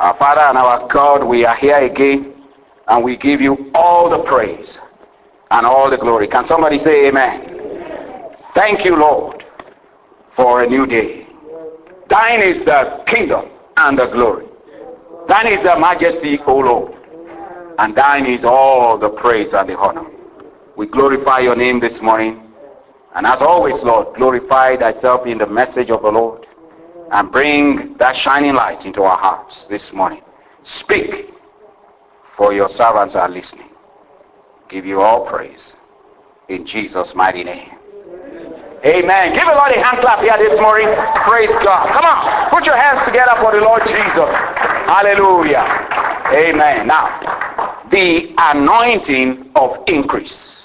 Our Father and our God, we are here again, and we give you all the praise and all the glory. Can somebody say amen? Thank you, Lord, for a new day. Thine is the kingdom and the glory. Thine is the majesty, O Lord. And thine is all the praise and the honor. We glorify your name this morning. And as always, Lord, glorify thyself in the message of the Lord. And bring that shining light into our hearts this morning. Speak, for your servants are listening. Give you all praise. In Jesus' mighty name. Amen. Give the Lord a hand clap here this morning. Praise God. Come on. Put your hands together for the Lord Jesus. Hallelujah. Amen. Now, the anointing of increase.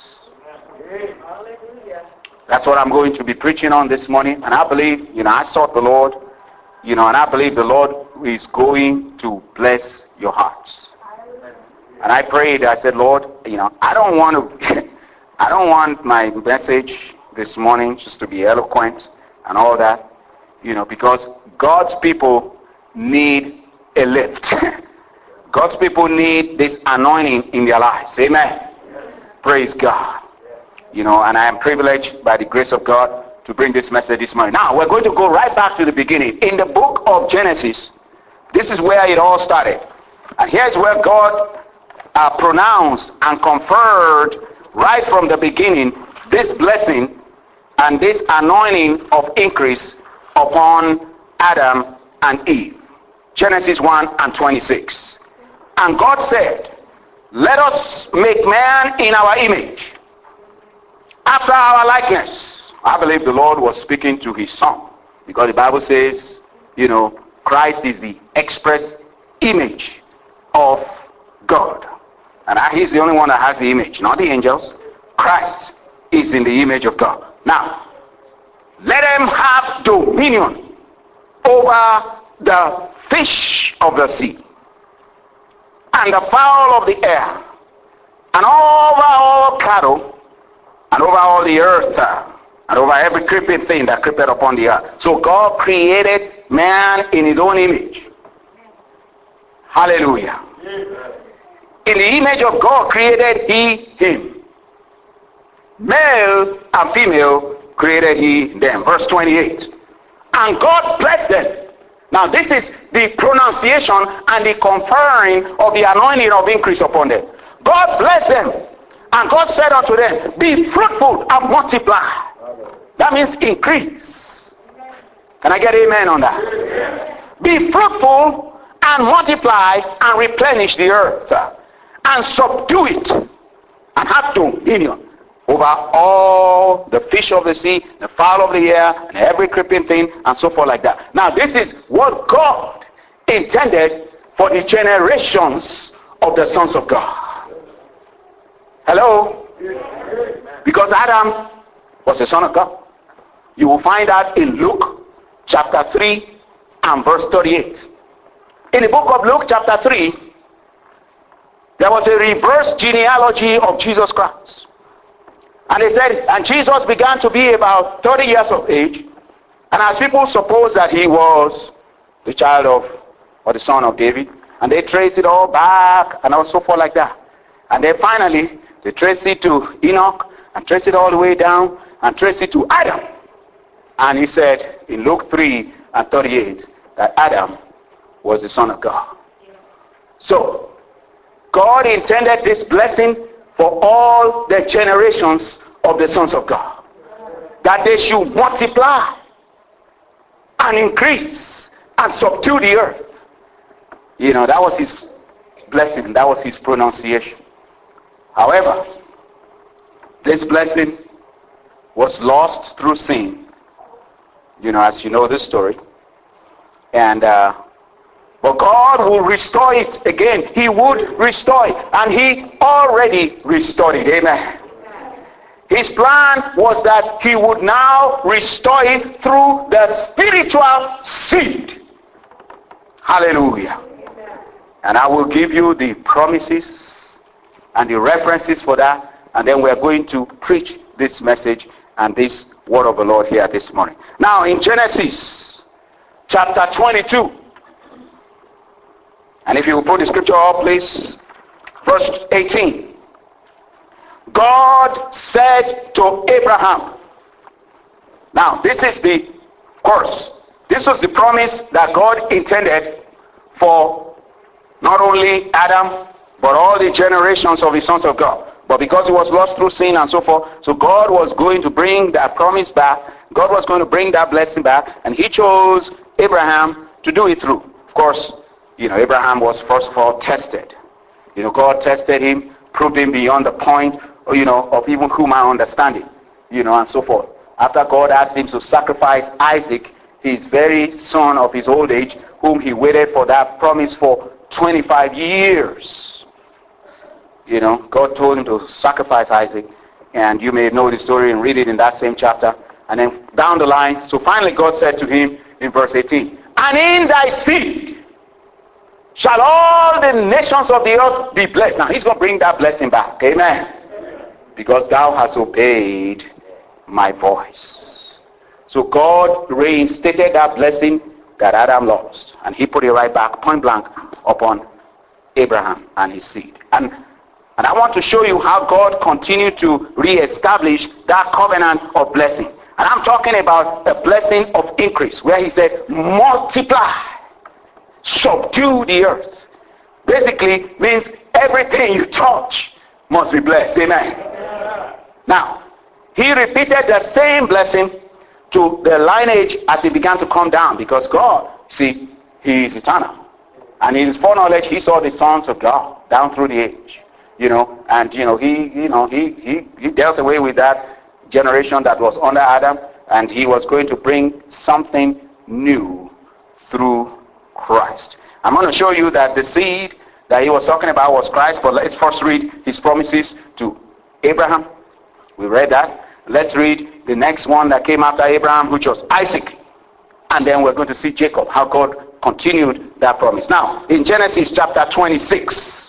That's what I'm going to be preaching on this morning. And I believe, I sought the Lord, and I believe the Lord is going to bless your hearts. And I prayed, I said, Lord, I don't want my message this morning just to be eloquent and all that, because God's people need a lift. God's people need this anointing in their lives. Amen. Praise God. And I am privileged by the grace of God to bring this message this morning. Now, we're going to go right back to the beginning. In the book of Genesis, this is where it all started. And here's where God pronounced and conferred right from the beginning this blessing and this anointing of increase upon Adam and Eve. Genesis 1:26. And God said, let us make man in our image, after our likeness. I believe the Lord was speaking to his son, because the Bible says, Christ is the express image of God. And he's the only one that has the image, not the angels. Christ is in the image of God. Now, let them have dominion over the fish of the sea, and the fowl of the air, and over all cattle, and over all the earth, and over every creeping thing that creepeth upon the earth. So God created man in his own image. Hallelujah. In the image of God created he him. Male and female created he them. Verse 28. And God blessed them. Now this is the pronunciation and the conferring of the anointing of increase upon them. God blessed them. And God said unto them, be fruitful and multiply. That means increase. Can I get amen on that? Be fruitful and multiply and replenish the earth, and subdue it, and have dominion over all the fish of the sea, the fowl of the air, and every creeping thing, and so forth like that. Now this is what God intended for the generations of the sons of God. Hello? Because Adam was a son of God. You will find that in Luke chapter 3 and verse 38. In the book of Luke chapter 3, there was a reverse genealogy of Jesus Christ. And they said, and Jesus began to be about 30 years of age. And as people supposed that he was the child of, or the son of David, and they traced it all back and so forth like that. And then finally, they traced it to Enoch, and traced it all the way down, and traced it to Adam. And he said in Luke 3 and 38 that Adam was the son of God. So, God intended this blessing for all the generations of the sons of God. That they should multiply and increase and subdue the earth. That was his blessing. That was his pronunciation. However, this blessing was lost through sin. As you know this story. And but God will restore it again. He would restore it. And he already restored it. Amen. His plan was that he would now restore it through the spiritual seed. Hallelujah. And I will give you the promises and the references for that. And then we're going to preach this message and this word of the Lord here this morning. Now in Genesis chapter 22, And if you will put the scripture up, please. Verse 18. God said to Abraham. Now, this is the course. This was the promise that God intended for not only Adam, but all the generations of the sons of God. But because he was lost through sin and so forth, so God was going to bring that promise back. God was going to bring that blessing back, and he chose Abraham to do it through. Of course, Abraham was first of all tested. God tested him, proved him beyond the point, of even human understanding, and so forth. After God asked him to sacrifice Isaac, his very son of his old age, whom he waited for that promise for 25 years. God told him to sacrifice Isaac, and you may know the story and read it in that same chapter. And then down the line, so finally God said to him in verse 18, and in thy seed shall all the nations of the earth be blessed. Now he's going to bring that blessing back. Amen. Because thou hast obeyed my voice. So God reinstated that blessing that Adam lost. And he put it right back, point blank, upon Abraham and his seed. And I want to show you how God continued to reestablish that covenant of blessing. And I'm talking about a blessing of increase, where he said, multiply, subdue the earth. Basically means everything you touch must be blessed. Amen. Now, he repeated the same blessing to the lineage as it began to come down, because God, see, he is eternal. And in his foreknowledge, he saw the sons of God down through the age. He dealt away with that generation that was under Adam, and he was going to bring something new through Christ. I'm going to show you that the seed that he was talking about was Christ, but let's first read his promises to Abraham. We read that. Let's read the next one that came after Abraham, which was Isaac. And then we're going to see Jacob, how God continued that promise. Now, in Genesis chapter 26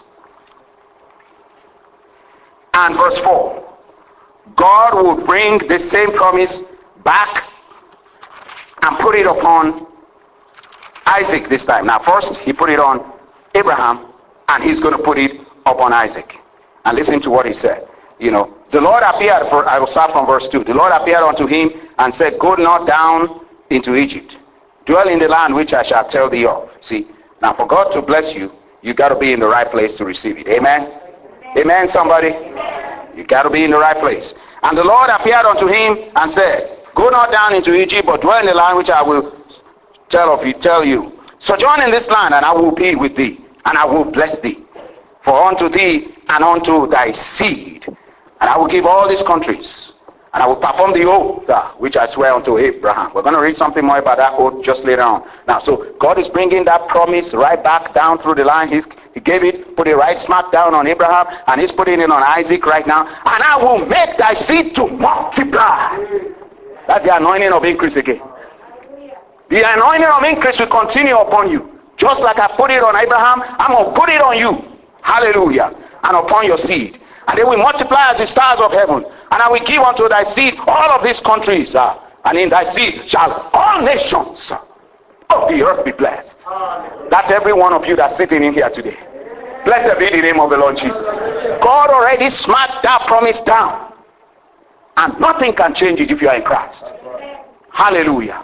and verse 4, God will bring the same promise back and put it upon Isaac this time. Now first, he put it on Abraham, and he's going to put it upon Isaac. And listen to what he said. The Lord appeared, I will start from verse 2. The Lord appeared unto him and said, go not down into Egypt. Dwell in the land which I shall tell thee of. See, now for God to bless you, you got to be in the right place to receive it. Amen? Amen, somebody? You got to be in the right place. And the Lord appeared unto him and said, go not down into Egypt, but dwell in the land which I will tell you. Sojourn in this land, and I will be with thee, and I will bless thee. For unto thee and unto thy seed, and I will give all these countries, and I will perform the oath which I swear unto Abraham. We're going to read something more about that oath just later on. Now, so God is bringing that promise right back down through the line. He gave it, put it right smack down on Abraham, and he's putting it on Isaac right now. And I will make thy seed to multiply. That's the anointing of increase again. The anointing of increase will continue upon you. Just like I put it on Abraham, I'm going to put it on you. Hallelujah. And upon your seed. And they will multiply as the stars of heaven. And I will give unto thy seed all of these countries. And in thy seed shall all nations of the earth be blessed. That's every one of you that's sitting in here today. Blessed be the name of the Lord Jesus. God already smacked that promise down. And nothing can change it if you are in Christ. Hallelujah.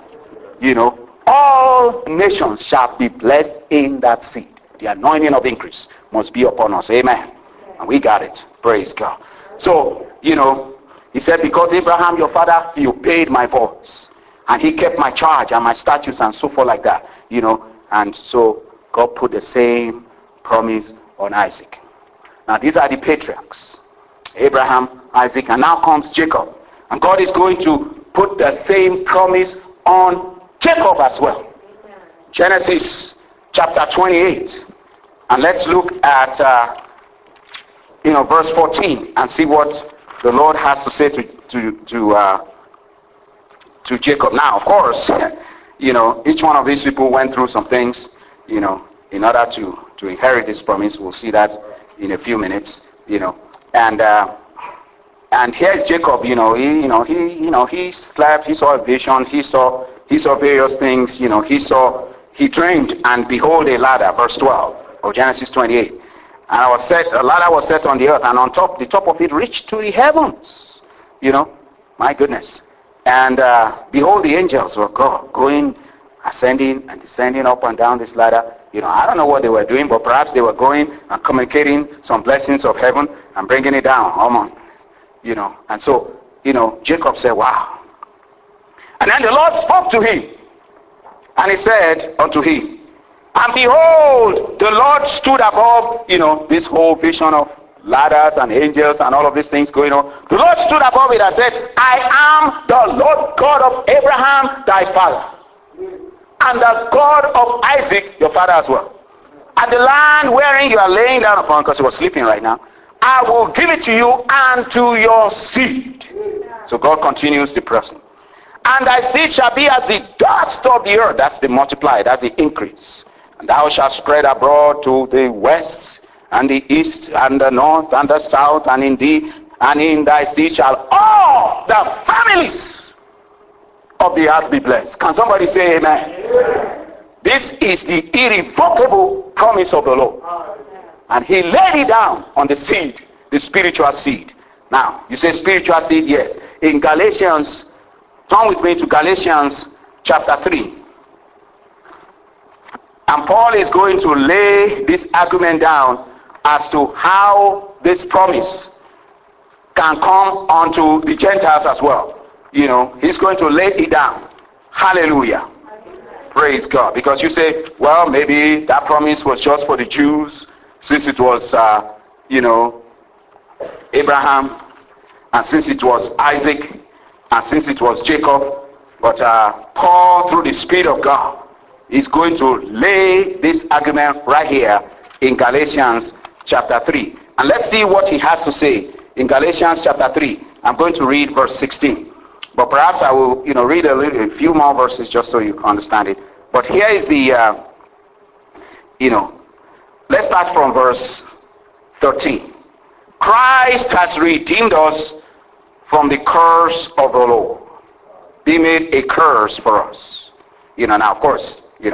All nations shall be blessed in that seed. The anointing of increase must be upon us. Amen. And we got it. Praise God. So, he said, because Abraham, your father, he obeyed my voice. And he kept my charge and my statutes and so forth like that. And so God put the same promise on Isaac. Now these are the patriarchs. Abraham, Isaac, and now comes Jacob. And God is going to put the same promise on Jacob as well. Genesis chapter 28. And let's look at verse 14 and see what the Lord has to say to Jacob. Now, of course, each one of these people went through some things, in order to inherit this promise. We'll see that in a few minutes, and here's Jacob. He slept. He saw a vision. He saw various things. He dreamed, and behold, a ladder. Verse 12. of Genesis 28. And a ladder was set on the earth, and the top of it reached to the heavens. My goodness. And behold, the angels were going, ascending and descending up and down this ladder. I don't know what they were doing, but perhaps they were going and communicating some blessings of heaven and bringing it down. Come on. And so, Jacob said, wow. And then the Lord spoke to him. And he said unto him, and behold, the Lord stood above, this whole vision of ladders and angels and all of these things going on. The Lord stood above it and said, I am the Lord God of Abraham, thy father, and the God of Isaac, your father as well. And the land wherein you are laying down upon, because he was sleeping right now, I will give it to you and to your seed. So God continues the person. And thy seed shall be as the dust of the earth. That's the multiply, that's the increase. And thou shalt spread abroad to the west and the east and the north and the south, and in thee and in thy seed shall all the families of the earth be blessed. Can somebody say amen? Amen. This is the irrevocable promise of the Lord. And he laid it down on the seed, the spiritual seed. Now, you say spiritual seed? Yes. In Galatians, turn with me to Galatians chapter 3. And Paul is going to lay this argument down as to how this promise can come onto the Gentiles as well. He's going to lay it down. Hallelujah. Praise God. Because you say, well, maybe that promise was just for the Jews, since it was, Abraham, and since it was Isaac, and since it was Jacob. But Paul, through the Spirit of God, is going to lay this argument right here in Galatians chapter 3. And let's see what he has to say in Galatians chapter 3. I'm going to read verse 16. But perhaps I will, read a few more verses just so you understand it. But here is the, let's start from verse 13. Christ has redeemed us from the curse of the law. He made a curse for us. Now of course, he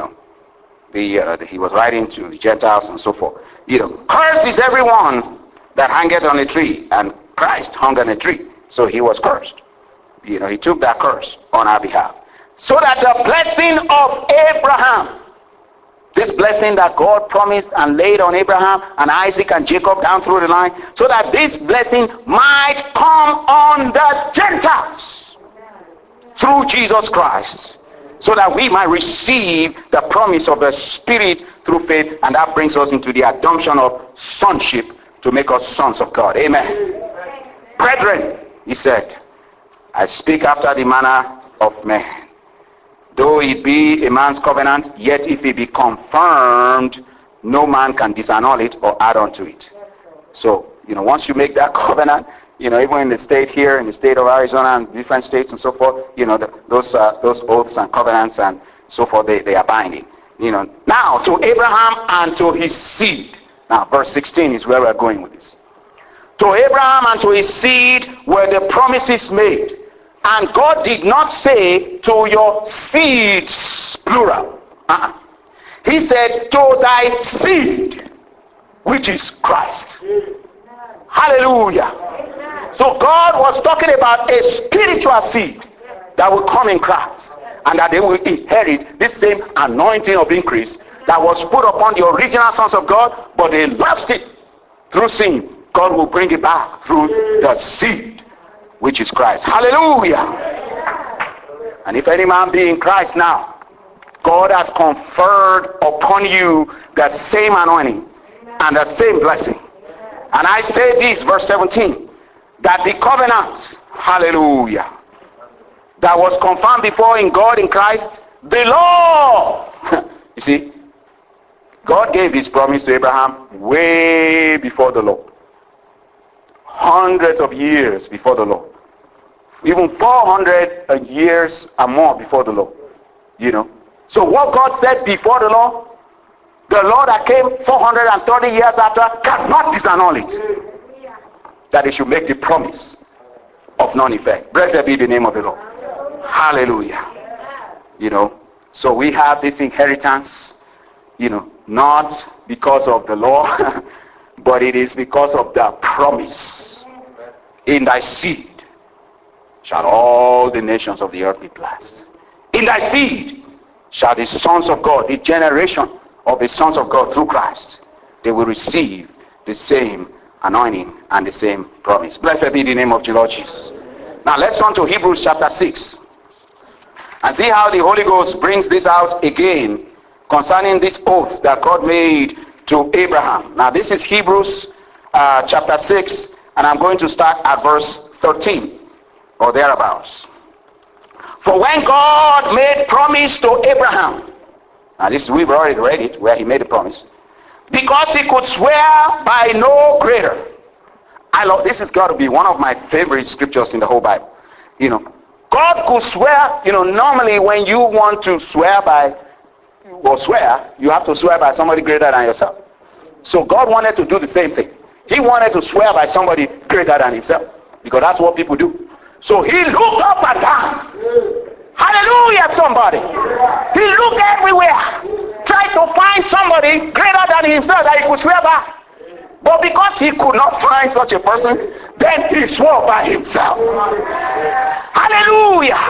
was writing to the Gentiles and so forth. Cursed is everyone that hangeth on a tree, and Christ hung on a tree, so he was cursed. He took that curse on our behalf, so that the blessing of Abraham, this blessing that God promised and laid on Abraham and Isaac and Jacob down through the line, so that this blessing might come on the Gentiles through Jesus Christ, so that we might receive the promise of the Spirit through faith, and that brings us into the adoption of sonship to make us sons of God. Amen. Brethren, he said, I speak after the manner of man. Though it be a man's covenant, yet if it be confirmed, no man can disannul it or add on to it. So, once you make that covenant, even in the state here, in the state of Arizona and different states and so forth, those oaths and covenants and so forth, they are binding. Now to Abraham and to his seed. Now verse 16 is where we're going with this. To Abraham and to his seed were the promises made. And God did not say to your seeds, plural. He said to thy seed, which is Christ. Hallelujah. So God was talking about a spiritual seed that will come in Christ, and that they will inherit this same anointing of increase that was put upon the original sons of God, but they lost it through sin. God will bring it back through the seed, which is Christ. Hallelujah. And if any man be in Christ now, God has conferred upon you the same anointing and the same blessing. And I say this, verse 17, that the covenant, hallelujah, that was confirmed before in God in Christ, the law. You see, God gave his promise to Abraham way before the law. Hundreds of years before the law. Even 400 years and more before the law. So what God said before the law that came 430 years after cannot disannul it. That he should make the promise of non-effect. Blessed be the name of the Lord. Hallelujah. So we have this inheritance, not because of the law, but it is because of the promise. In thy seed shall all the nations of the earth be blessed. In thy seed shall the sons of God, the generation of the sons of God through Christ, they will receive the same anointing and the same promise. Blessed be the name of the Lord Jesus. Now let's turn to Hebrews chapter 6 and see how the Holy Ghost brings this out again concerning this oath that God made to Abraham. Now this is Hebrews chapter 6, and I'm going to start at verse 13 or thereabouts. For when God made promise to Abraham, now this we've already read it where he made the promise, because he could swear by no greater. I love this. Has got to be one of my favorite scriptures in the whole Bible. You know, God could swear. You know, normally when you want to swear by or swear, you have to swear by somebody greater than yourself. So God wanted to do the same thing. He wanted to swear by somebody greater than himself, because that's what people do. So he looked up and down. Hallelujah, somebody. He looked everywhere, tried to find somebody greater than himself that he could swear by. But because he could not find such a person, then he swore by himself. Hallelujah.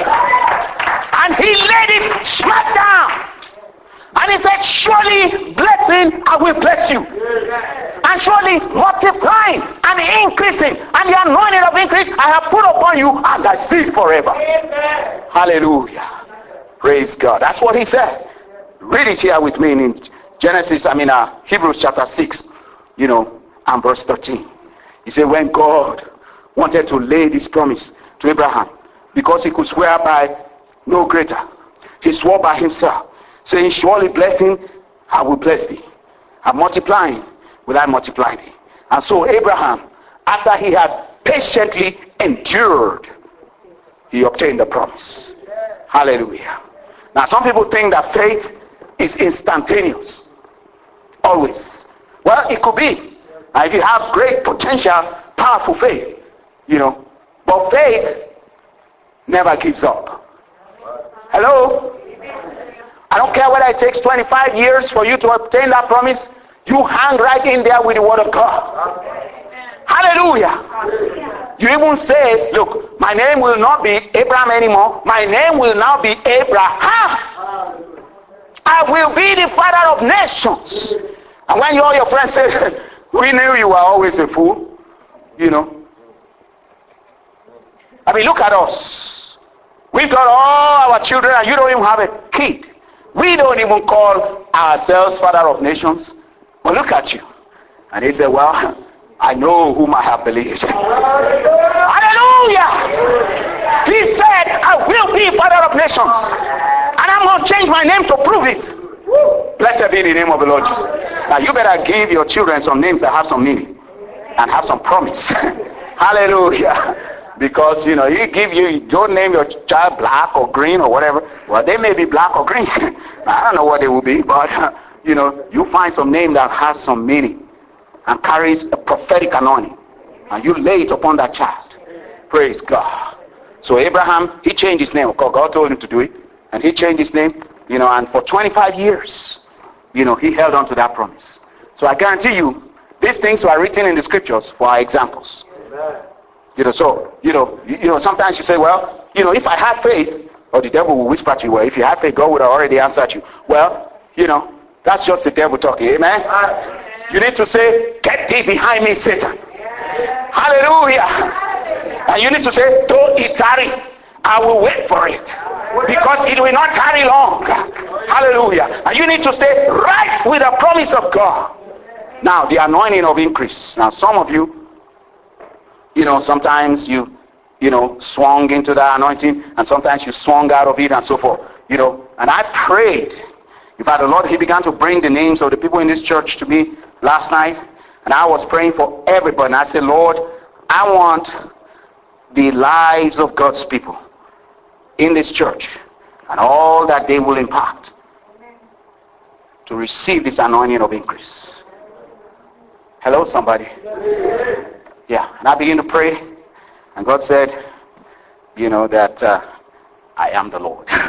And he laid it smack down. And he said, surely blessing, I will bless you. And surely multiplying and increasing, and the anointing of increase I have put upon you, and I see forever. Amen. Hallelujah. Praise God. That's what he said. Read it here with me in Hebrews chapter 6, and verse 13. He said, when God wanted to lay this promise to Abraham, because he could swear by no greater, he swore by himself, saying, surely blessing, I will bless thee, and multiplying, will I multiply thee. And so Abraham, after he had patiently endured, he obtained the promise. Hallelujah. Now some people think that faith is instantaneous. Always. Well, it could be. If you have great potential, powerful faith, but faith never gives up. Hello? I don't care whether it takes 25 years for you to obtain that promise. You hang right in there with the word of God. Hallelujah. You even say, look, my name will not be Abraham anymore. My name will now be Abraham. I will be the father of nations. And when all your friends say, we knew you were always a fool, look at us. We've got all our children and you don't even have a kid. We don't even call ourselves father of nations. Well, look at you. And he said, well, I know whom I have believed. Hallelujah. He said, I will be father of nations. And I'm going to change my name to prove it. Blessed be the name of the Lord Jesus. Now you better give your children some names that have some meaning and have some promise. Hallelujah. Because, you don't name your child black or green or whatever. Well, they may be black or green. I don't know what they will be, but, you find some name that has some meaning and carries a prophetic anointing. And you lay it upon that child. Praise God. So Abraham, he changed his name. Because God told him to do it. And he changed his name, and for 25 years, he held on to that promise. So I guarantee you, these things were written in the scriptures for our examples. Amen. Sometimes you say, well, if I had faith, or the devil will whisper to you, well, if you had faith, God would have already answered you. Well, that's just the devil talking. Amen. You need to say, get thee behind me, Satan. Hallelujah. And you need to say, though it tarry, I will wait for it, because it will not tarry long. Hallelujah. And you need to stay right with the promise of God. Now, the anointing of increase. Now, some of you, sometimes you swung into that anointing, and sometimes you swung out of it, and so forth. And I prayed. In fact, the Lord, he began to bring the names of the people in this church to me last night, and I was praying for everybody. And I said, Lord, I want the lives of God's people in this church and all that they will impact to receive this anointing of increase. Hello, somebody. Yeah, and I began to pray, and God said, that I am the Lord.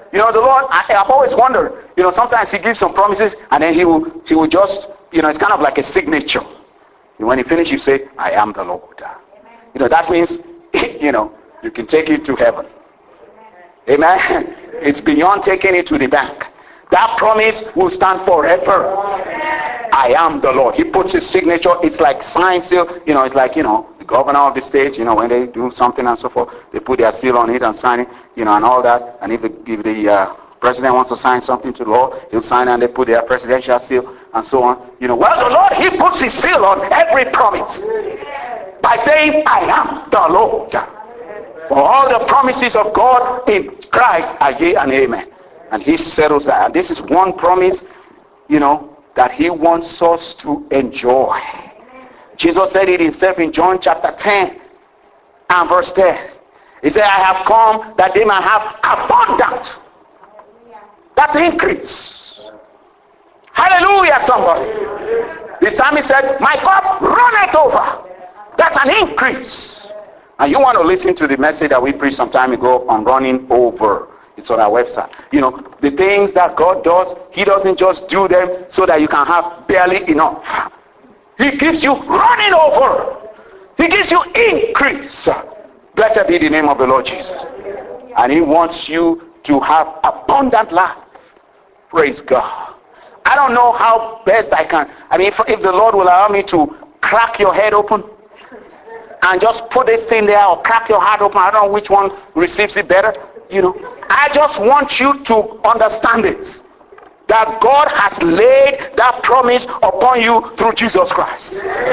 You know, the Lord, I've always wondered, you know, sometimes he gives some promises and then he will just, you know, it's kind of like a signature. And when he finishes, you say, I am the Lord. You know, that means, you know, you can take it to heaven. Amen. It's beyond taking it to the bank. That promise will stand forever. I am the Lord. He puts his signature. It's like sign seal. You know, it's like, you know, the governor of the state, you know, when they do something and so forth, they put their seal on it and sign it, you know, and all that. And if the president wants to sign something to law, he'll sign and they put their presidential seal and so on. You know, well, the Lord, he puts his seal on every promise by saying, I am the Lord. For all the promises of God in Christ are yea and amen. And he settles that. And this is one promise, you know, that he wants us to enjoy. Jesus said it himself in John chapter 10 and verse 10. He said, I have come that they might have abundant. That's increase. Hallelujah, somebody. The psalmist said, my cup runneth over. That's an increase. And you want to listen to the message that we preached some time ago on running over. It's on our website. You know, the things that God does, he doesn't just do them so that you can have barely enough. He gives you running over. He gives you increase. Blessed be the name of the Lord Jesus. And he wants you to have abundant life. Praise God. I don't know how best I can. I mean, if the Lord will allow me to crack your head open and just put this thing there, or crack your heart open, I don't know which one receives it better. You know, I just want you to understand this, that God has laid that promise upon you through Jesus Christ.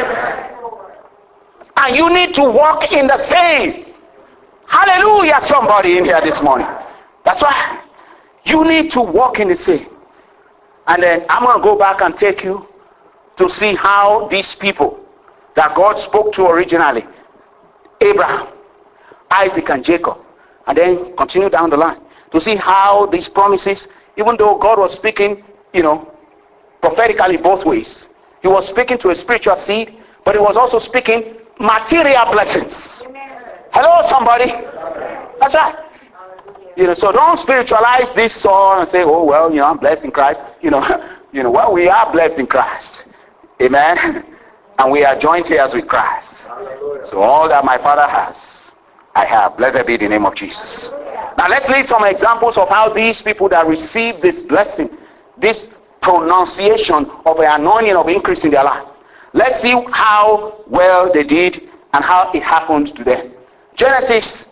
And you need to walk in the same. Hallelujah, somebody in here this morning. That's why you need to walk in the same. And then I'm going to go back and take you to see how these people that God spoke to originally, Abraham, Isaac, and Jacob, and then continue down the line to see how these promises, even though God was speaking, you know, prophetically both ways, he was speaking to a spiritual seed, but he was also speaking material blessings. Hello, somebody. That's right. You know, so don't spiritualize this soul and say, oh, well, you know, I'm blessed in Christ. You know, well, we are blessed in Christ. Amen. And we are joint heirs with Christ. So all that my Father has, I have. Blessed be the name of Jesus. Now let's read some examples of how these people that received this blessing, this pronunciation of an anointing of increase in their life. Let's see how well they did and how it happened to them. Genesis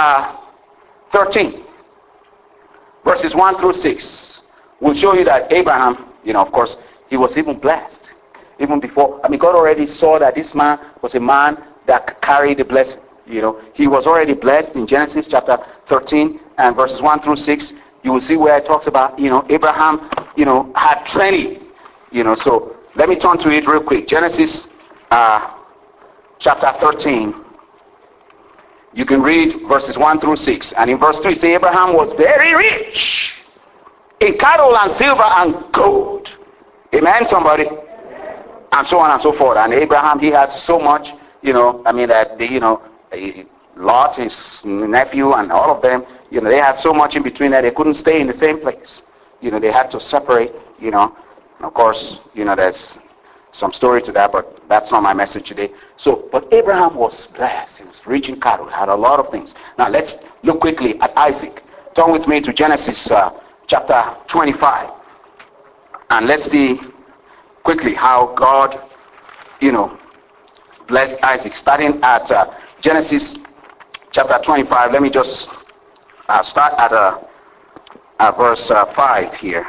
13, verses 1 through 6 will show you that Abraham, you know, of course, he was even blessed. Even before, I mean, God already saw that this man was a man that carried the blessing. You know, he was already blessed in Genesis chapter 13 and verses 1 through 6. You will see where it talks about, you know, Abraham, you know, had plenty. You know, so let me turn to it real quick. Genesis chapter 13. You can read verses 1 through 6. And in verse 3, say Abraham was very rich in cattle and silver and gold. Amen, somebody? And so on and so forth. And Abraham, he had so much, you know, I mean, that, you know, Lot, his nephew, and all of them, you know, they had so much in between that they couldn't stay in the same place. You know, they had to separate, you know. And of course, you know, there's some story to that, but that's not my message today. So, but Abraham was blessed. He was rich in cattle, had a lot of things. Now, let's look quickly at Isaac. Turn with me to Genesis chapter 25. And let's see quickly how God, you know, blessed Isaac. Starting at Genesis chapter 25. Let me just start at verse 5 here.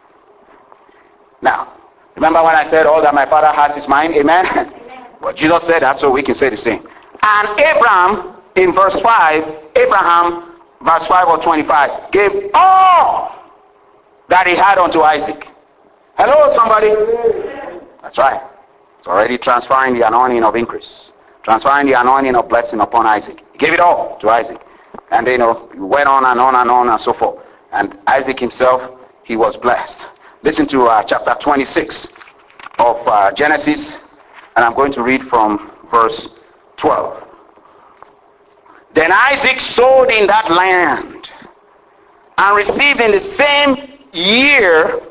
Now, remember when I said all that my Father has is mine? Amen? Well, Jesus said that, so we can say the same. And Abraham, in verse 5, Abraham, verse 5 or 25, gave all that he had unto Isaac. Hello, somebody? That's right. It's already transferring the anointing of increase. Transferring the anointing of blessing upon Isaac. He gave it all to Isaac. And you know, he went on and on and on and so forth. And Isaac himself, he was blessed. Listen to chapter 26 of Genesis. And I'm going to read from verse 12. Then Isaac sowed in that land and received in the same year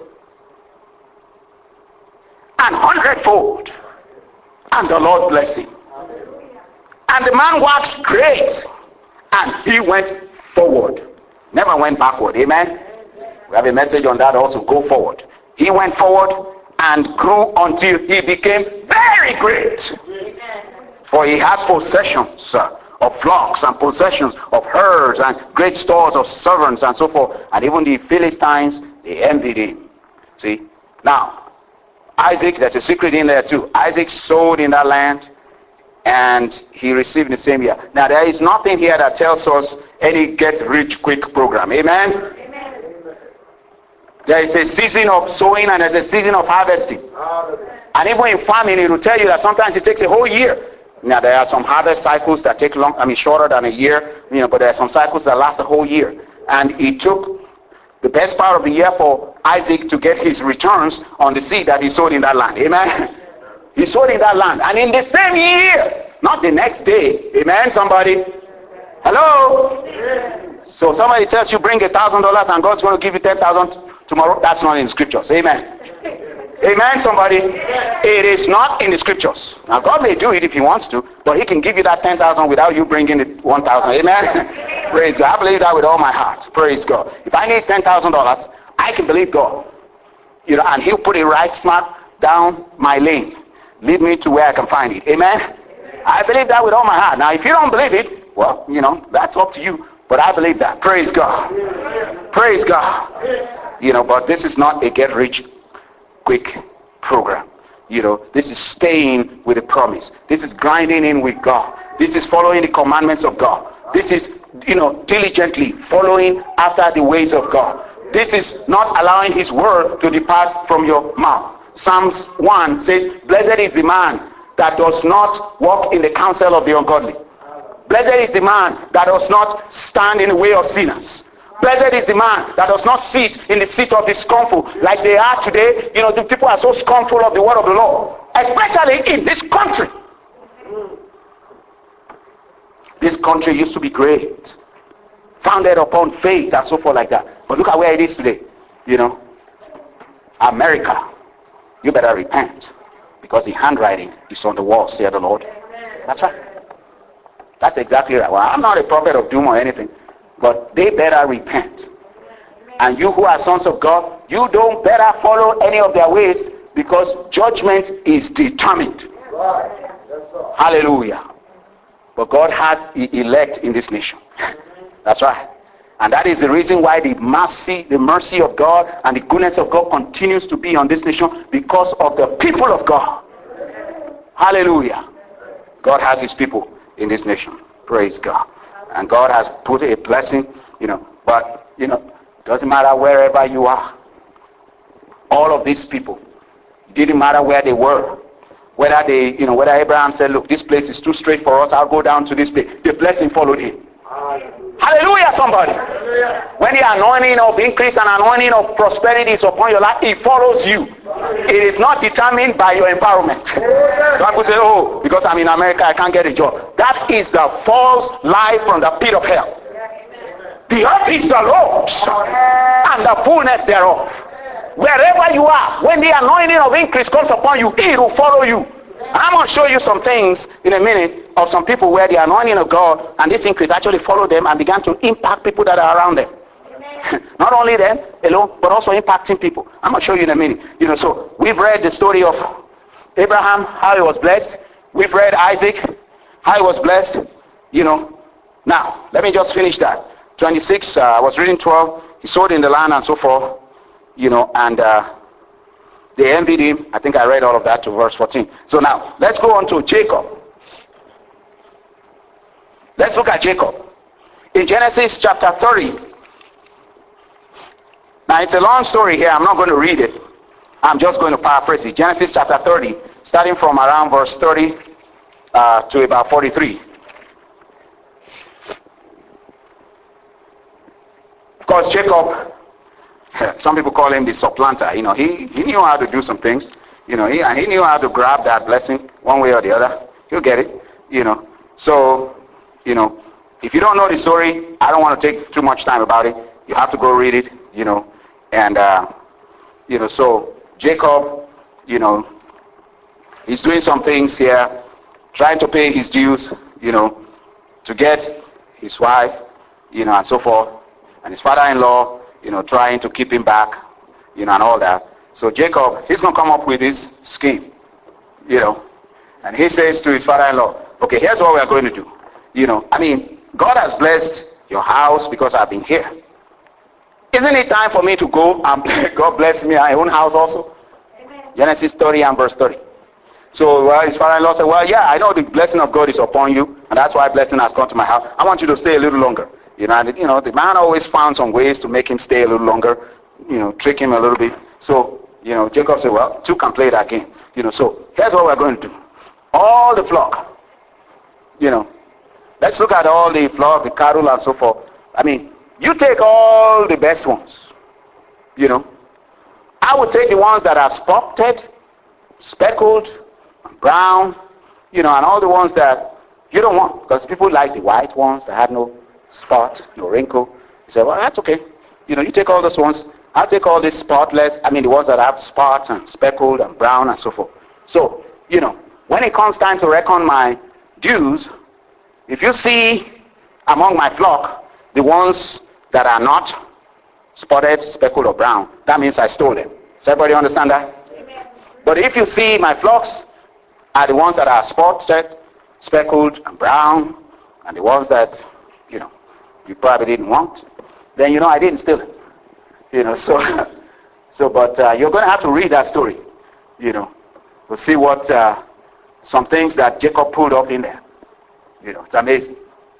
an 100-fold. And the Lord blessed him. And the man waxed great, and he went forward. Never went backward. Amen. We have a message on that also. Go forward. He went forward and grew until he became very great. For he had possessions of flocks and possessions of herds and great stores of servants and so forth. And even the Philistines, they envied him. See? Now, Isaac, there's a secret in there too. Isaac sowed in that land and he received in the same year. Now, there is nothing here that tells us any get-rich-quick program. Amen? There is a season of sowing and there's a season of harvesting. And even in farming, it will tell you that sometimes it takes a whole year. Now, there are some harvest cycles that take shorter than a year, but there are some cycles that last a whole year. And it took the best part of the year for Isaac to get his returns on the seed that he sowed in that land. Amen? He sowed in that land. And in the same year, not the next day. Amen, somebody? Hello? So somebody tells you bring $1,000 and God's going to give you 10,000 tomorrow. That's not in the scriptures. Amen. Amen, somebody. It is not in the scriptures. Now God may do it if he wants to, but he can give you that 10,000 without you bringing it 1,000. Amen. Praise God. I believe that with all my heart. Praise God. If I need $10,000, I can believe God. And he'll put it right smart down my lane. Lead me to where I can find it. Amen. I believe that with all my heart. Now if you don't believe it, well, that's up to you. But I believe that. Praise God. Praise God. But this is not a get-rich-quick program. This is staying with the promise. This is grinding in with God. This is following the commandments of God. This is, diligently following after the ways of God. This is not allowing his word to depart from your mouth. Psalms 1 says, blessed is the man that does not walk in the counsel of the ungodly. Blessed is the man that does not stand in the way of sinners. Blessed is the man that does not sit in the seat of the scornful like they are today. The people are so scornful of the word of the Lord, especially in this country. This country used to be great, founded upon faith and so forth like that. But look at where it is today. America, you better repent because the handwriting is on the wall, saith the Lord. That's right. That's exactly right. Well, I'm not a prophet of doom or anything, but they better repent. And you who are sons of God, you don't better follow any of their ways because judgment is determined. Hallelujah. But God has elect in this nation. That's right. And that is the reason why the mercy of God and the goodness of God continues to be on this nation, because of the people of God. Hallelujah. God has his people in this nation. Praise God. And God has put a blessing, but, doesn't matter wherever you are. All of these people, it didn't matter where they were. Whether whether Abraham said, look, this place is too straight for us, I'll go down to this place. The blessing followed him. Hallelujah, somebody. Hallelujah. When the anointing of increase and anointing of prosperity is upon your life, it follows you. It is not determined by your environment. People say, oh, because I'm in America, I can't get a job. That is the false lie from the pit of hell. The earth is the Lord's and the fullness thereof. Wherever you are, when the anointing of increase comes upon you, it will follow you. I'm going to show you some things in a minute of some people where the anointing of God and this increase actually followed them and began to impact people that are around them. Not only them alone, but also impacting people. I'm going to show you in a minute. So we've read the story of Abraham, how he was blessed. We've read Isaac, how he was blessed. Now, let me just finish that. 26, I was reading 12. He sowed in the land and so forth. And they envied him. I think I read all of that to verse 14. So now, let's go on to Jacob. Let's look at Jacob. In Genesis chapter 30. Now, it's a long story here. I'm not going to read it. I'm just going to paraphrase it. Genesis chapter 30, starting from around verse 30 to about 43. Of course, Jacob, some people call him the supplanter. He knew how to do some things. He knew how to grab that blessing one way or the other. He'll get it. So, if you don't know the story, I don't want to take too much time about it. You have to go read it, and, so Jacob, he's doing some things here, trying to pay his dues, to get his wife, and so forth. And his father-in-law, trying to keep him back, and all that. So Jacob, he's going to come up with his scheme, And he says to his father-in-law, okay, here's what we are going to do. God has blessed your house because I've been here. Isn't it time for me to go and God bless me my own house also? Amen. Genesis 30 and verse 30. So his father-in-law said, well, yeah, I know the blessing of God is upon you, and that's why blessing has come to my house. I want you to stay a little longer. The man always found some ways to make him stay a little longer, trick him a little bit. So, Jacob said, well, two can play that game. So here's what we're going to do. All the flock, let's look at all the flock, the cattle and so forth. You take all the best ones, I would take the ones that are spotted, speckled, brown, and all the ones that you don't want, because people like the white ones that have no spot, no wrinkle. You say, well, that's okay. You take all those ones. I'll take all these spotless, the ones that have spots and speckled and brown and so forth. So, when it comes time to reckon my dues, if you see among my flock the ones that are not spotted, speckled, or brown, that means I stole them. Does everybody understand that? Amen. But if you see my flocks are the ones that are spotted, speckled, and brown, and the ones that, you probably didn't want, then I didn't steal them. But you're going to have to read that story. We'll see what some things that Jacob pulled up in there. It's amazing.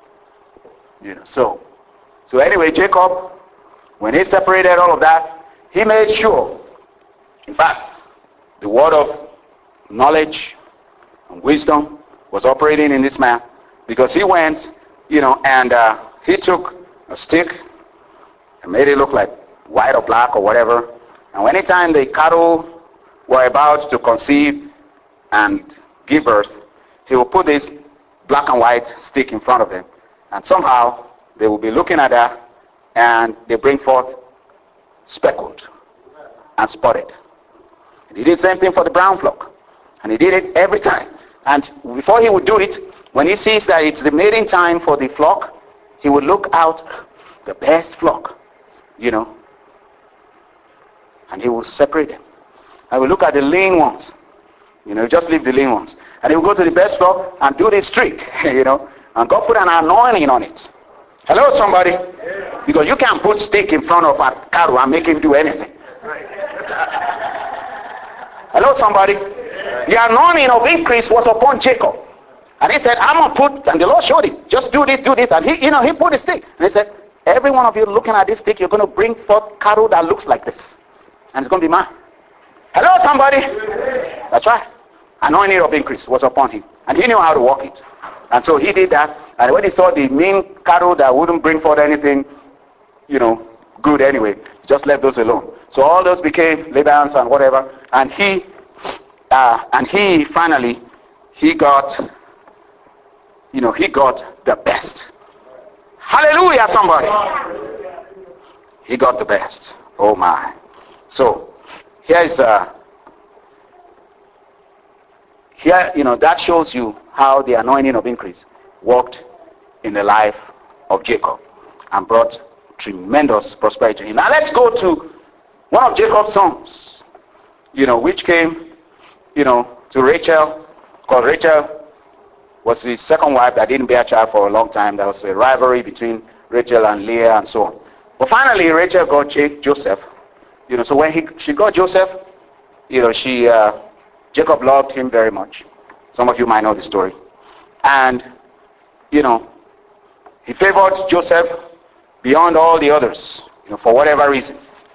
So anyway, Jacob, when he separated all of that, he made sure, in fact, the word of knowledge and wisdom was operating in this man, because he went, and he took a stick and made it look like white or black or whatever. And anytime the cattle were about to conceive and give birth, he will put this black and white stick in front of them. And somehow they will be looking at that, and they bring forth speckled and spotted. And he did the same thing for the brown flock. And he did it every time. And before he would do it, when he sees that it's the mating time for the flock, he would look out the best flock, and he will separate them. I will look at the lean ones, just leave the lean ones. And he will go to the best flock and do this trick, and God put an anointing on it. Hello, somebody? Yeah. Because you can't put stick in front of a cattle and make him do anything. Hello, somebody? Yeah. The anointing of increase was upon Jacob. And he said, I'm going to put, and the Lord showed him, just do this. And he put a stick. And he said, every one of you looking at this stick, you're going to bring forth cattle that looks like this. And it's going to be mine. Hello, somebody? Yeah. That's right. Anointing of increase was upon him. And he knew how to walk it. And so he did that. And when he saw the mean cattle that wouldn't bring forth anything, good anyway, just left those alone. So all those became Laban's and whatever. And he finally, he got the best. Hallelujah, somebody. He got the best. Oh my. So here's that shows you how the anointing of increase worked in the life of Jacob and brought tremendous prosperity to him. Now let's go to one of Jacob's sons, which came, to Rachel, because Rachel was his second wife that didn't bear a child for a long time. There was a rivalry between Rachel and Leah and so on. But finally, Rachel got Joseph. So when she got Joseph, Jacob loved him very much. Some of you might know the story. And, he favored Joseph beyond all the others, for whatever reason.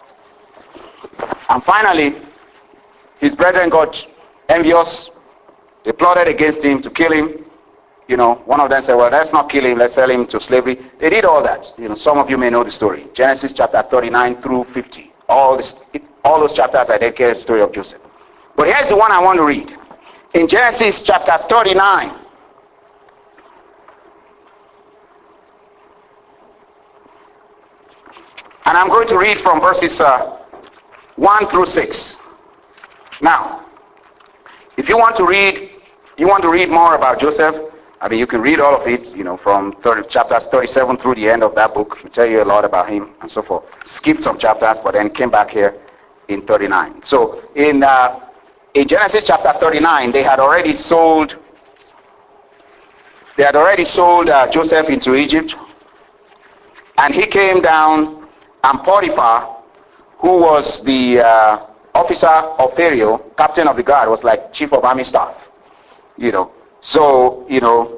And finally, his brethren got envious. They plotted against him to kill him. One of them said, well, let's not kill him, let's sell him to slavery. They did all that. Some of you may know the story. Genesis chapter 39 through 50. All those chapters are dedicated to the story of Joseph. But here's the one I want to read. In Genesis chapter 39. And I'm going to read from verses 1 through 6. Now, if you want to read more about Joseph, I mean, you can read all of it, from chapters 37 through the end of that book. It will tell you a lot about him and so forth. Skipped some chapters, but then came back here in 39. So in Genesis chapter 39, they had already sold Joseph into Egypt. And he came down, and Potiphar, who was the officer of Pharaoh, captain of the guard, was like chief of army staff. So,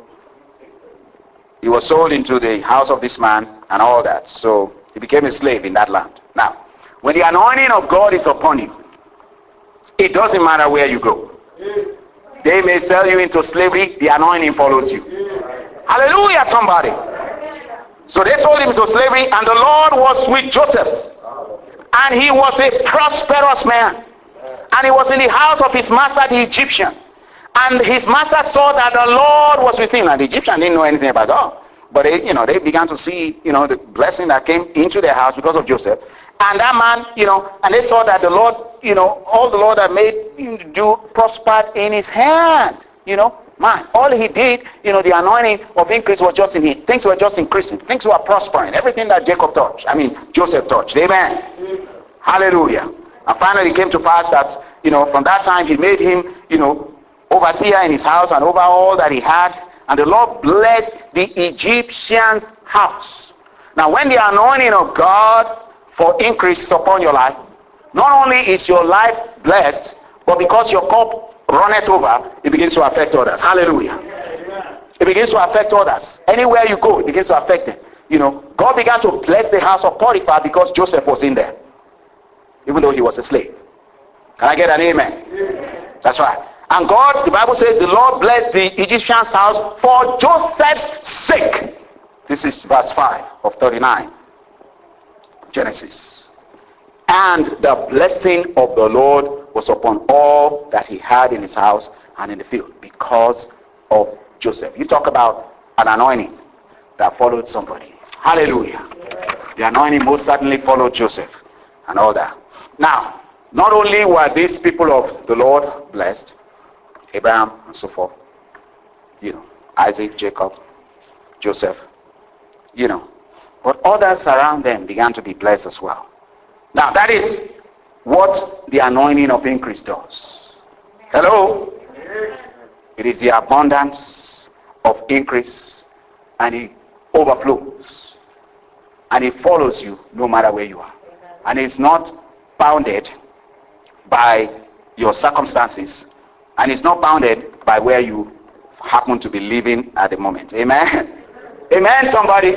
he was sold into the house of this man and all that. So he became a slave in that land. Now, when the anointing of God is upon you, it doesn't matter where you go. They may sell you into slavery, the anointing follows you. Hallelujah, somebody. So they sold him into slavery, and the Lord was with Joseph. And he was a prosperous man. And he was in the house of his master, the Egyptian. And his master saw that the Lord was with him. And the Egyptian didn't know anything about God. But they began to see, the blessing that came into their house because of Joseph. And that man, and they saw that the Lord, all the Lord had made him do prospered in his hand. Man, all he did, the anointing of increase was just in him. Things were just increasing. Things were prospering. Everything that Joseph touched. Amen. Hallelujah. And finally it came to pass that, from that time he made him, overseer in his house and over all that he had. And the Lord blessed the Egyptian's house. Now when the anointing of God for increase is upon your life, not only is your life blessed, but because your cup runneth over, it begins to affect others. Hallelujah. It begins to affect others. Anywhere you go, it begins to affect them. God began to bless the house of Potiphar because Joseph was in there, even though he was a slave. Can I get an amen? That's right. And God, the Bible says, the Lord blessed the Egyptian's house for Joseph's sake. This is verse 5 of 39. Genesis. And the blessing of the Lord was upon all that he had in his house and in the field because of Joseph. You talk about an anointing that followed somebody. Hallelujah. The anointing most certainly followed Joseph and all that. Now, not only were these people of the Lord blessed, Abraham and so forth, Isaac, Jacob, Joseph, but others around them began to be blessed as well. Now that is what the anointing of increase does. Hello? It is the abundance of increase, and it overflows, and it follows you no matter where you are. And it's not bounded by your circumstances, and it's not bounded by where you happen to be living at the moment. Amen? Amen, somebody?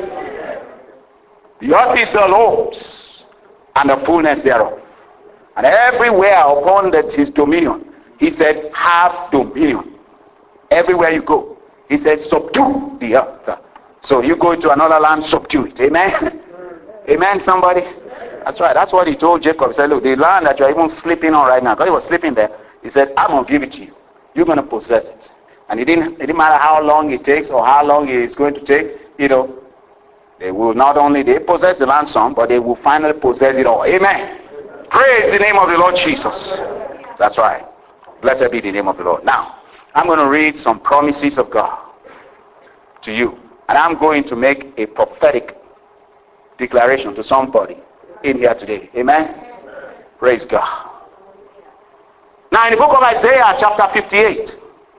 The earth is the Lord's, and the fullness thereof. And everywhere upon his dominion, he said, have dominion. Everywhere you go, he said, subdue the earth. So you go into another land, subdue it. Amen? Amen, somebody? That's right. That's what he told Jacob. He said, look, the land that you're even sleeping on right now, because he was sleeping there, he said, I'm going to give it to you. You're going to possess it. And it didn't matter how long it takes or how long it's going to take, they will not only, they possess the land some, but they will finally possess it all. Amen. Praise the name of the Lord Jesus. That's right. Blessed be the name of the Lord. Now, I'm going to read some promises of God to you. And I'm going to make a prophetic declaration to somebody in here today. Amen. Praise God. Now, in the book of Isaiah, chapter 58.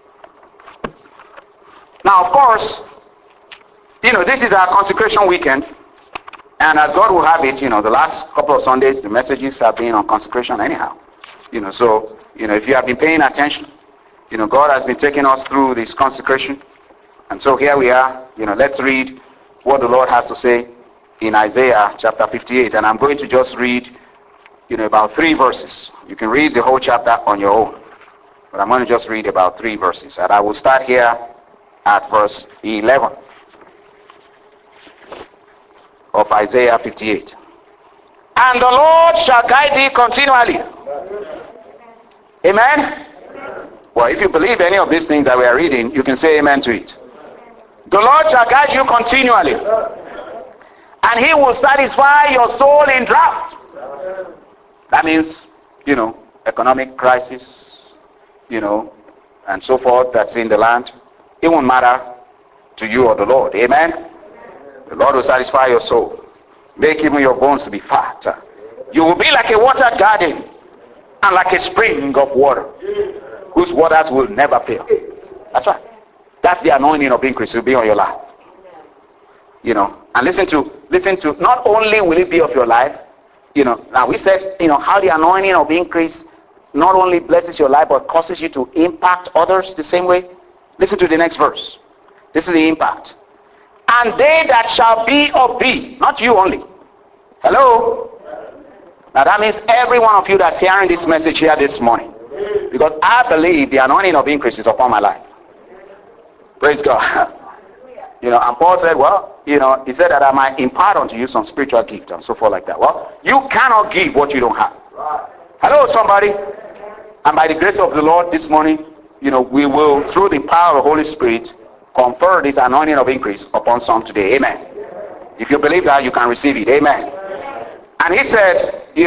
Now, of course, this is our consecration weekend. And as God will have it, the last couple of Sundays, the messages have been on consecration anyhow. So, if you have been paying attention, God has been taking us through this consecration. And so here we are. Let's read what the Lord has to say in Isaiah chapter 58. And I'm going to just read, about 3 verses. You can read the whole chapter on your own. But I'm going to just read about 3 verses. And I will start here at verse 11 of Isaiah 58. And the Lord shall guide thee continually. Amen? Well, if you believe any of these things that we are reading, you can say amen to it. The Lord shall guide you continually, and he will satisfy your soul in drought. That means, economic crisis, and so forth that's in the land. It won't matter to you or the Lord. Amen? The Lord will satisfy your soul. Make even your bones to be fat. You will be like a watered garden and like a spring of water whose waters will never fail. That's right. That's the anointing of increase will be on your life. And listen to, not only will it be of your life, now we said, how the anointing of increase not only blesses your life, but causes you to impact others the same way. Listen to the next verse. This is the impact. And they that shall be of thee, not you only. Hello? Now that means every one of you that's hearing this message here this morning. Because I believe the anointing of increase is upon my life. Praise God. And Paul said, he said that I might impart unto you some spiritual gift and so forth like that. Well, you cannot give what you don't have. Hello, somebody. And by the grace of the Lord this morning, we will, through the power of the Holy Spirit, confer this anointing of increase upon some today. Amen. If you believe that, you can receive it. Amen. And he said, they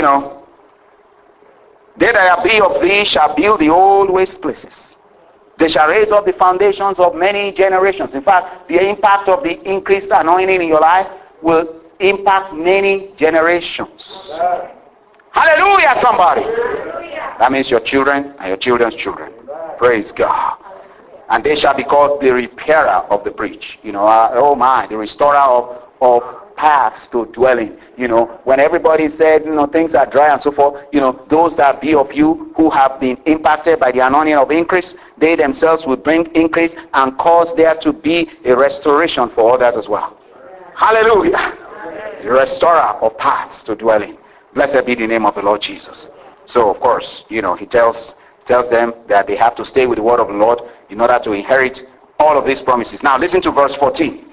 that be of thee shall build the old waste places. They shall raise up the foundations of many generations. In fact, the impact of the increased anointing in your life will impact many generations. Hallelujah, somebody. That means your children and your children's children. Praise God. And they shall be called the repairer of the breach. The restorer of paths to dwelling. When everybody said, things are dry and so forth, those that be of you who have been impacted by the anointing of increase, they themselves will bring increase and cause there to be a restoration for others as well. Hallelujah. The restorer of paths to dwelling. Blessed be the name of the Lord Jesus. So, of course, he tells them that they have to stay with the word of the Lord in order to inherit all of these promises. Now, listen to verse 14.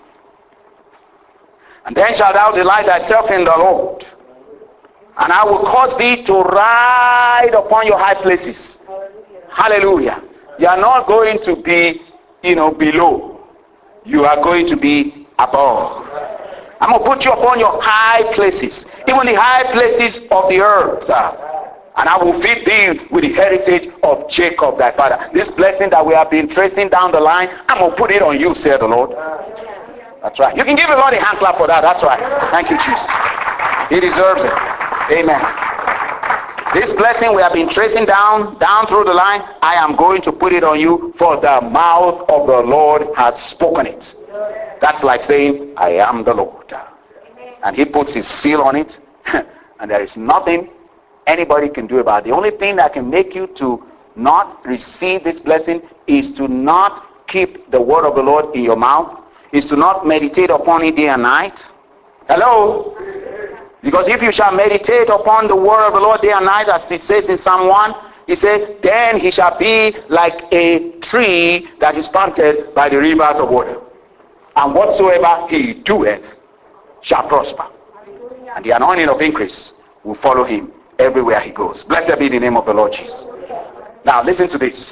And then shalt thou delight thyself in the Lord, and I will cause thee to ride upon your high places. Hallelujah. You are not going to be, below. You are going to be above. I'm going to put you upon your high places, even the high places of the earth. And I will feed thee with the heritage of Jacob thy father. This blessing that we have been tracing down the line, I'm going to put it on you, said the Lord. That's right. You can give the Lord a hand clap for that. That's right. Thank you, Jesus. He deserves it. Amen. This blessing we have been tracing down through the line, I am going to put it on you, for the mouth of the Lord has spoken it. That's like saying, I am the Lord. And he puts his seal on it, and there is nothing anybody can do about it. The only thing that can make you to not receive this blessing is to not keep the word of the Lord in your mouth, is to not meditate upon it day and night. Hello? Because if you shall meditate upon the word of the Lord day and night, as it says in Psalm 1, he said, then he shall be like a tree that is planted by the rivers of water. And whatsoever he doeth shall prosper. And the anointing of increase will follow him everywhere he goes. Blessed be the name of the Lord Jesus. Now listen to this.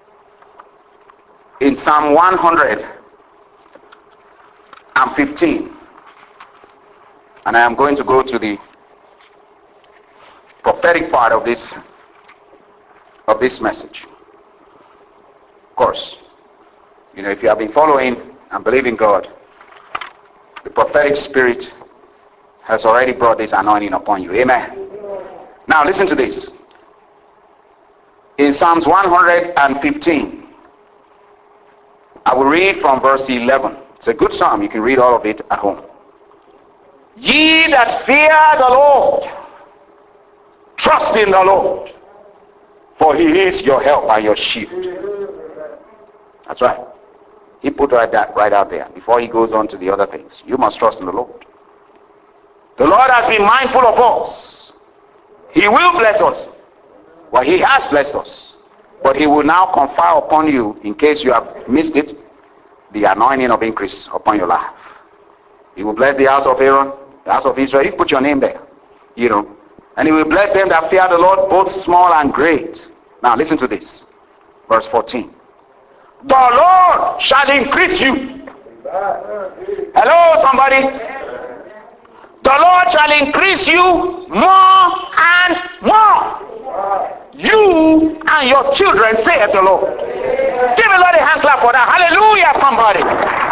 In Psalm 115, and I am going to go to the prophetic part of this message. Of course, if you have been following and believing God, the prophetic spirit has already brought this anointing upon you. Amen. Now listen to this. In Psalms 115, I will read from verse 11. It's a good psalm. You can read all of it at home. Ye that fear the Lord, trust in the Lord, for he is your help and your shield. That's right. He put right out there before he goes on to the other things. You must trust in the Lord. The Lord has been mindful of us. He will bless us. Well, he has blessed us. But he will now confer upon you, in case you have missed it, the anointing of increase upon your life. He will bless the house of Aaron, the house of Israel. He put your name there. And he will bless them that fear the Lord, both small and great. Now listen to this. Verse 14. The Lord shall increase you. Hello, somebody. The Lord shall increase you more and more. You and your children, saith the Lord. Give the Lord a hand clap for that. Hallelujah, somebody.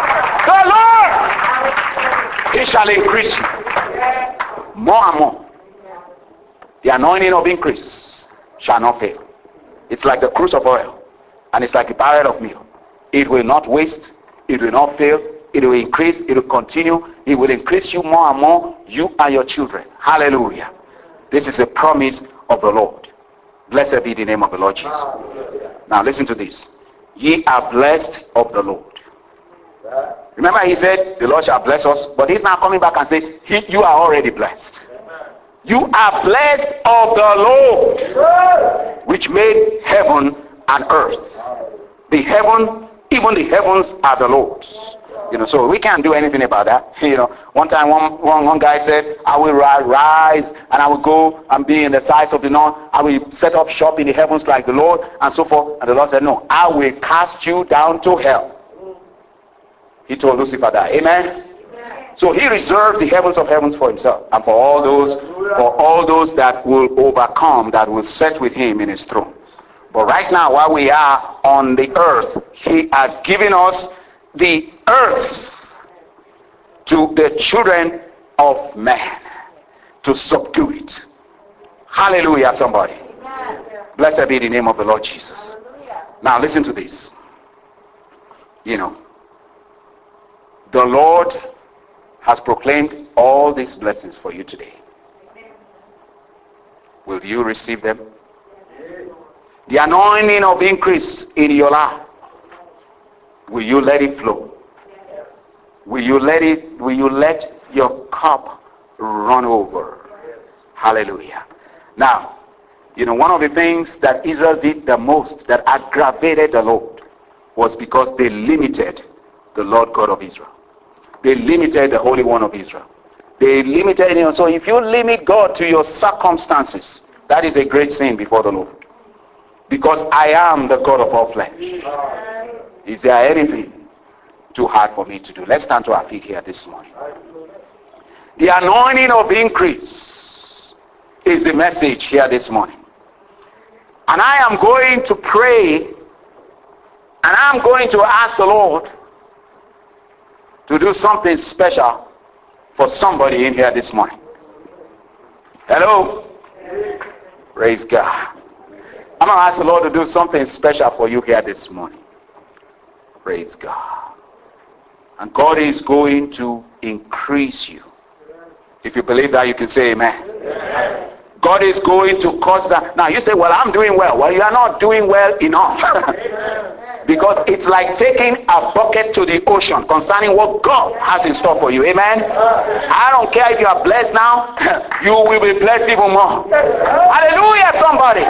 The Lord, he shall increase you more and more. The anointing of increase shall not fail. It's like the cruse of oil, and it's like a barrel of meal. It will not waste. It will not fail. It will increase. It will continue. It will increase you more and more, you and your children. Hallelujah. This is a promise of the Lord. Blessed be the name of the Lord Jesus. Now listen to this. Ye are blessed of the Lord. Remember he said, the Lord shall bless us. But he's now coming back and saying, you are already blessed. You are blessed of the Lord, which made heaven and earth. The heaven, even the heavens are the Lord's. So we can't do anything about that. One time one guy said, I will rise and I will go and be in the sides of the north. I will set up shop in the heavens like the Lord and so forth. And the Lord said, no, I will cast you down to hell. He told Lucifer that. Amen. So he reserves the heavens of heavens for himself and for all those that will overcome, that will sit with him in his throne. But right now, while we are on the earth, he has given us the earth to the children of man to subdue it. Hallelujah, somebody. Blessed be the name of the Lord Jesus. Now listen to this. The Lord has proclaimed all these blessings for you today. Will you receive them? The anointing of increase in your life. Will you let it flow? Will you let your cup run over? Hallelujah. Now, one of the things that Israel did the most that aggravated the Lord was because they limited the Lord God of Israel. They limited the Holy One of Israel. They limited him. So if you limit God to your circumstances, that is a great sin before the Lord. Because I am the God of all flesh. Is there anything too hard for me to do? Let's stand to our feet here this morning. The anointing of increase is the message here this morning. And I am going to pray, and I'm going to ask the Lord to do something special for somebody in here this morning. Hello? Praise God. I'm going to ask the Lord to do something special for you here this morning. Praise God. And God is going to increase you. If you believe that, you can say amen. Amen. God is going to cause that. Now you say, well, I'm doing well. Well, you are not doing well enough. Because it's like taking a bucket to the ocean concerning what God has in store for you. Amen. I don't care if you are blessed now. You will be blessed even more. Hallelujah, somebody.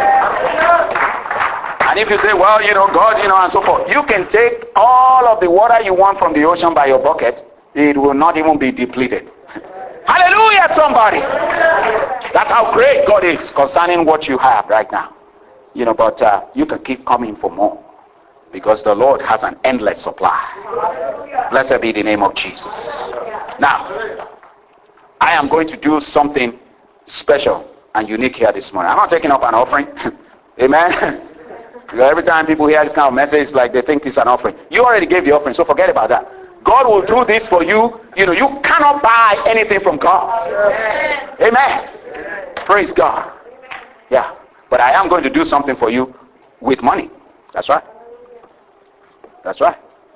And if you say, well, God, and so forth, you can take all of the water you want from the ocean by your bucket. It will not even be depleted. Hallelujah, somebody. That's how great God is concerning what you have right now. But you can keep coming for more. Because the Lord has an endless supply. Blessed be the name of Jesus. Now, I am going to do something special and unique here this morning. I'm not taking up an offering. Amen. Because every time people hear this kind of message, it's like they think it's an offering. You already gave the offering, so forget about that. God will do this for you. You cannot buy anything from God. Amen. Praise God. Yeah. But I am going to do something for you with money. That's right. That's right.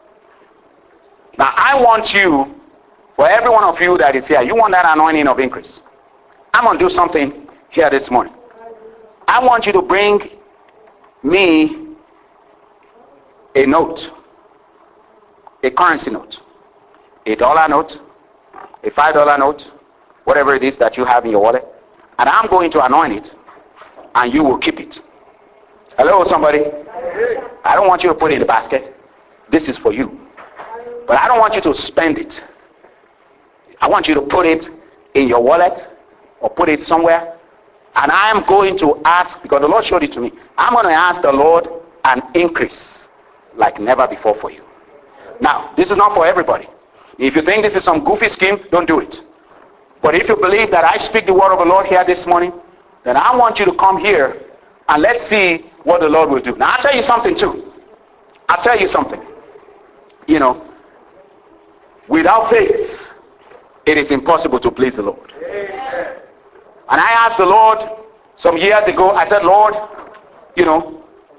Now I want you, for every one of you that is here, you want that anointing of increase. I'm going to do something here this morning. I want you to bring me a note, a currency note, $1 note, a $5 note, whatever it is that you have in your wallet, and I'm going to anoint it, and you will keep it. Hello, somebody? I don't want you to put it in the basket. This is for you. But I don't want you to spend it. I want you to put it in your wallet or put it somewhere. And I am going to ask, because the Lord showed it to me, I'm going to ask the Lord an increase like never before for you. Now, this is not for everybody. If you think this is some goofy scheme, don't do it. But if you believe that I speak the word of the Lord here this morning, then I want you to come here and let's see what the Lord will do. Now I'll tell you something too. I'll tell you something. You know, without faith, it is impossible to please the Lord. Amen. And I asked the Lord some years ago, I said, Lord, you know,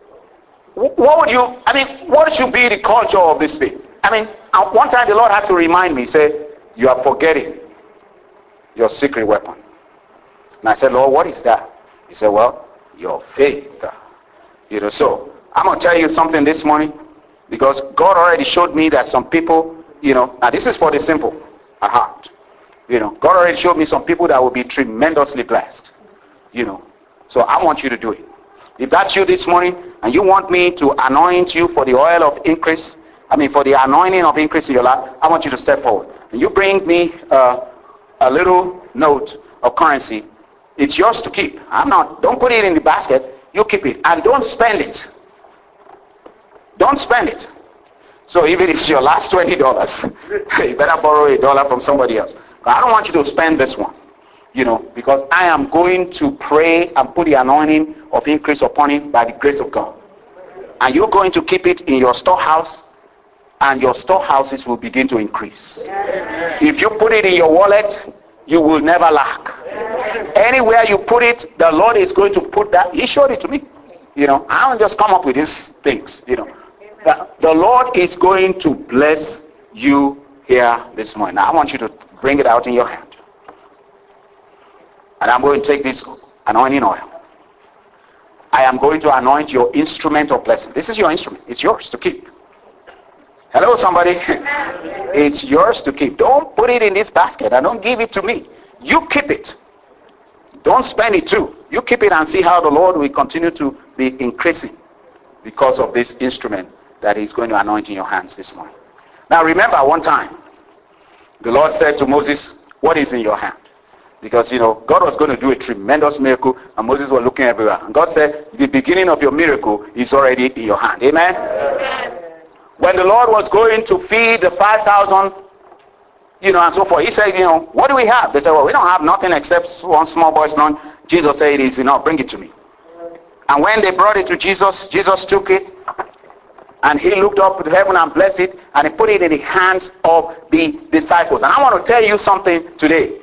what should be the culture of this faith? I mean, at one time the Lord had to remind me, say, you are forgetting your secret weapon. And I said, Lord, what is that? He said, well, your faith. You know, so I'm going to tell you something this morning, because God already showed me that some people, you know, now this is for the simple at heart. You know, God already showed me some people that will be tremendously blessed. You know, so I want you to do it. If that's you this morning and you want me to anoint you for the oil of increase, for the anointing of increase in your life, I want you to step forward. And you bring me a little note of currency. It's yours to keep. Don't put it in the basket. You keep it. And don't spend it. Don't spend it. So even if it's your last $20, you better borrow $1 from somebody else. I don't want you to spend this one. You know, because I am going to pray and put the anointing of increase upon it by the grace of God. And you're going to keep it in your storehouse, and your storehouses will begin to increase. If you put it in your wallet, you will never lack. Anywhere you put it, the Lord is going to put that. He showed it to me. You know, I don't just come up with these things. You know, the Lord is going to bless you here this morning. Now, I want you to bring it out in your hand. And I'm going to take this anointing oil. I am going to anoint your instrument of blessing. This is your instrument. It's yours to keep. Hello, somebody. It's yours to keep. Don't put it in this basket and don't give it to me. You keep it. Don't spend it too. You keep it and see how the Lord will continue to be increasing because of this instrument that He's going to anoint in your hands this morning. Now remember, one time, the Lord said to Moses, what is in your hand? Because, you know, God was going to do a tremendous miracle, and Moses was looking everywhere. And God said, the beginning of your miracle is already in your hand. Amen? Amen. When the Lord was going to feed the 5,000, you know, and so forth, He said, you know, what do we have? They said, well, we don't have nothing except one small boy's lunch. Jesus said, it is enough. Bring it to me. And when they brought it to Jesus, Jesus took it, and He looked up to heaven and blessed it, and He put it in the hands of the disciples. And I want to tell you something today.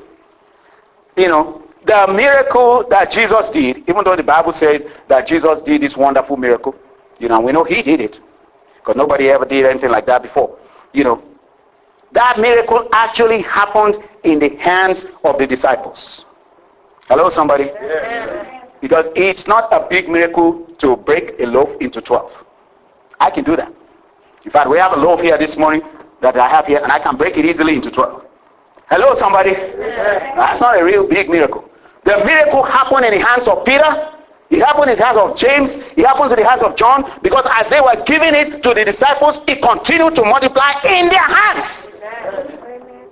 You know, the miracle that Jesus did, even though the Bible says that Jesus did this wonderful miracle, you know, we know He did it, because nobody ever did anything like that before. You know, that miracle actually happened in the hands of the disciples. Hello, somebody? Yeah. Because it's not a big miracle to break a loaf into 12. I can do that. In fact, we have a loaf here this morning that I have here, and I can break it easily into 12. Hello, somebody? Yeah. That's not a real big miracle. The miracle happened in the hands of Peter. It happened in the hands of James. It happened in the hands of John. Because as they were giving it to the disciples, it continued to multiply in their hands. Amen.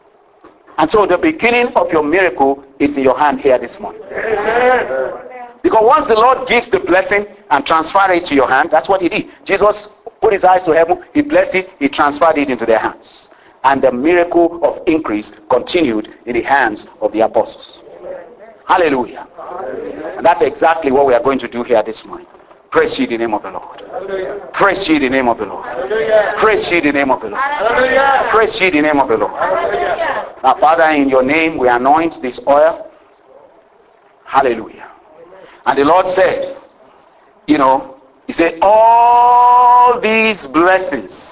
And so the beginning of your miracle is in your hand here this morning. Amen. Because once the Lord gives the blessing and transfer it to your hand, that's what He did. Jesus put His eyes to heaven. He blessed it. He transferred it into their hands. And the miracle of increase continued in the hands of the apostles. Hallelujah. Hallelujah. And that's exactly what we are going to do here this morning. Praise ye the name of the Lord. Hallelujah. Praise ye the name of the Lord. Hallelujah. Praise ye the name of the Lord. Hallelujah. Praise ye the name of the Lord. Hallelujah. Now, Father, in your name we anoint this oil. Hallelujah. And the Lord said, you know, He said, all these blessings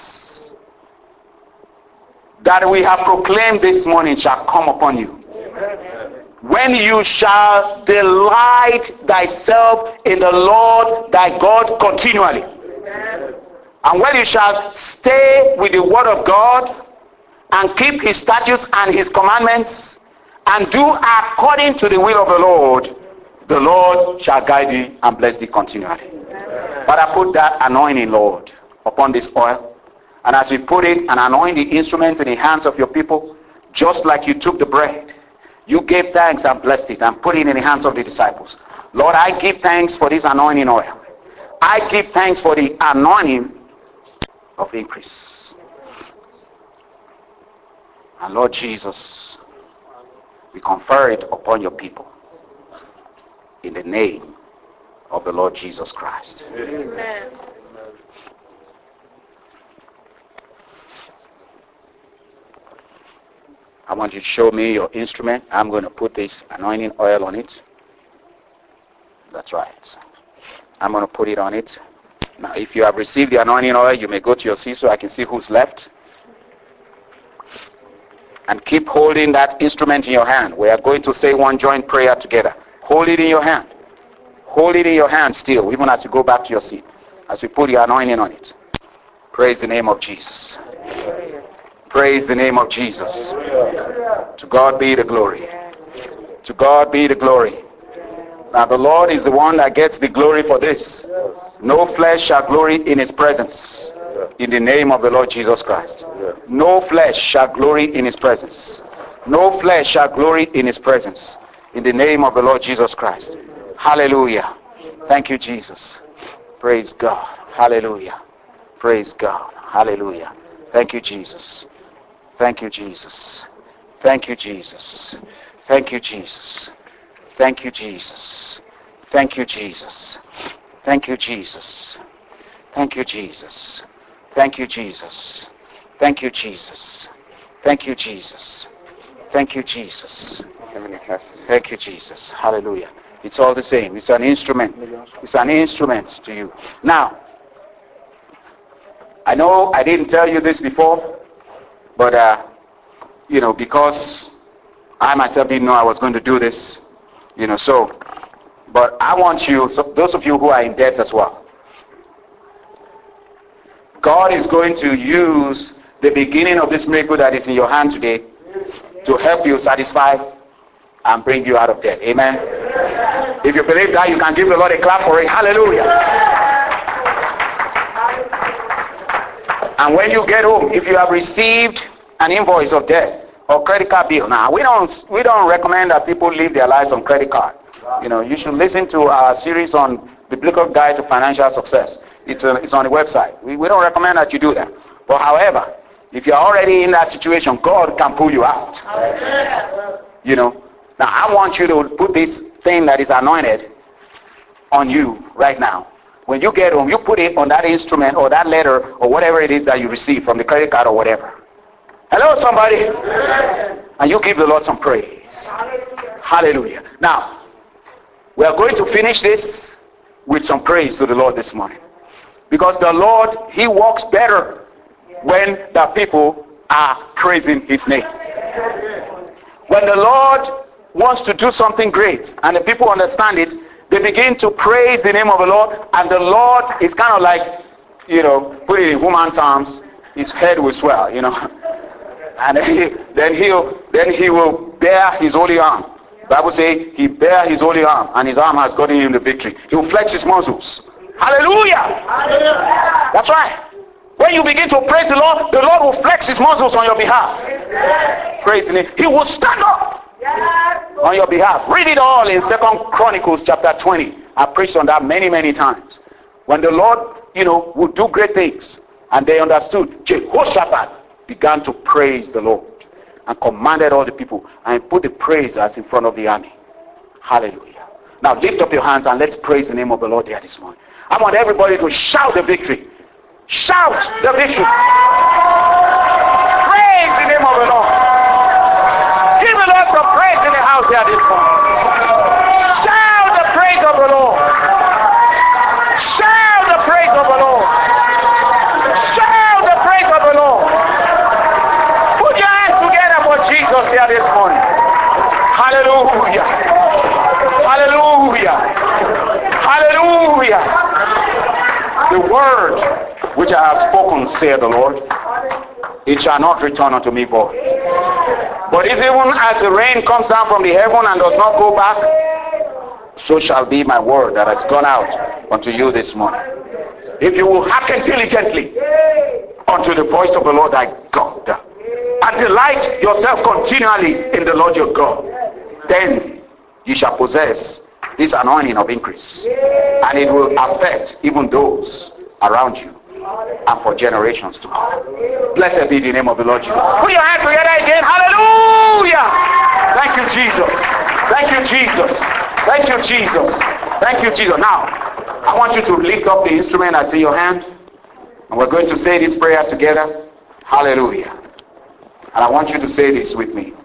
that we have proclaimed this morning shall come upon you. Amen. When you shall delight thyself in the Lord thy God continually. Amen. And when you shall stay with the word of God and keep His statutes and His commandments and do according to the will of the Lord shall guide thee and bless thee continually. Amen. But I put that anointing, Lord, upon this oil. And as we put it and anoint the instruments in the hands of your people, just like you took the bread, you gave thanks and blessed it and put it in the hands of the disciples. Lord, I give thanks for this anointing oil. I give thanks for the anointing of increase. And Lord Jesus, We confer it upon your people. In the name of the Lord Jesus Christ. Amen. I want you to show me your instrument. I'm going to put this anointing oil on it. That's right. I'm going to put it on it. Now, if you have received the anointing oil, you may go to your seat so I can see who's left. And keep holding that instrument in your hand. We are going to say one joint prayer together. Hold it in your hand. Hold it in your hand still, even as you go back to your seat, as we put the anointing on it. Praise the name of Jesus. Praise the name of Jesus. To God be the glory. To God be the glory. Now the Lord is the one that gets the glory for this. No flesh shall glory in his presence. In the name of the Lord Jesus Christ. No flesh shall glory in his presence. No flesh shall glory in his presence. In the name of the Lord Jesus Christ. Hallelujah. Thank you, Jesus. Praise God. Hallelujah. Praise God. Hallelujah. Thank you, Jesus. Thank you, Jesus. Thank you, Jesus. Thank you, Jesus. Thank you, Jesus. Thank you, Jesus. Thank you, Jesus. Thank you, Jesus. Thank you, Jesus. Thank you, Jesus. Thank you, Jesus. Thank you, Jesus. Thank you, Jesus. Hallelujah. It's all the same. It's an instrument. It's an instrument to you. Now, I know I didn't tell you this before, but, because I myself didn't know I was going to do this, but I want you, so those of you who are in debt as well, God is going to use the beginning of this miracle that is in your hand today to help you satisfy and bring you out of debt. Amen. If you believe that, you can give the Lord a clap for it. Hallelujah. And when you get home, if you have received an invoice of debt or credit card bill, now we don't recommend that people live their lives on credit card. You should listen to our series on Biblical Guide to Financial Success. It's on the website. We don't recommend that you do that. But however, if you're already in that situation, God can pull you out. Now I want you to put this thing that is anointed on you right now. When you get home, you put it on that instrument or that letter or whatever it is that you receive from the credit card or whatever. Hello, somebody. And you give the Lord some praise. Hallelujah. Now, we are going to finish this with some praise to the Lord this morning. Because the Lord, he works better when the people are praising his name. When the Lord wants to do something great and the people understand it, they begin to praise the name of the Lord, and the Lord is kind of like, put it in human terms, his head will swell, and then he will bear his holy arm. The Bible says he bear his holy arm, and his arm has gotten him the victory. He will flex his muscles. Hallelujah! Hallelujah! That's right. When you begin to praise the Lord will flex his muscles on your behalf. Praise the name. He will stand up on your behalf. Read it all in 2 Chronicles chapter 20. I preached on that many, many times. When the Lord, would do great things, and they understood, Jehoshaphat began to praise the Lord and commanded all the people and put the praisers in front of the army. Hallelujah. Now lift up your hands and let's praise the name of the Lord here this morning. I want everybody to shout the victory. Shout the victory. Praise the name of the Lord. Give the Lord some praise in the house here this morning. Shout the praise of the Lord. Shout the praise of the Lord. Shout the praise of the Lord. Put your hands together for Jesus here this morning. Hallelujah. Hallelujah. Hallelujah. The word which I have spoken, saith the Lord, it shall not return unto me void. But if even as the rain comes down from the heaven and does not go back, so shall be my word that has gone out unto you this morning. If you will hearken diligently unto the voice of the Lord thy God, and delight yourself continually in the Lord your God, then you shall possess this anointing of increase, and it will affect even those around you and for generations to come. Blessed be the name of the Lord Jesus. Put your hands together again. Hallelujah. Thank you, Jesus. Thank you, Jesus. Thank you, Jesus. Thank you, Jesus. Now, I want you to lift up the instrument that's in your hand. And we're going to say this prayer together. Hallelujah. And I want you to say this with me.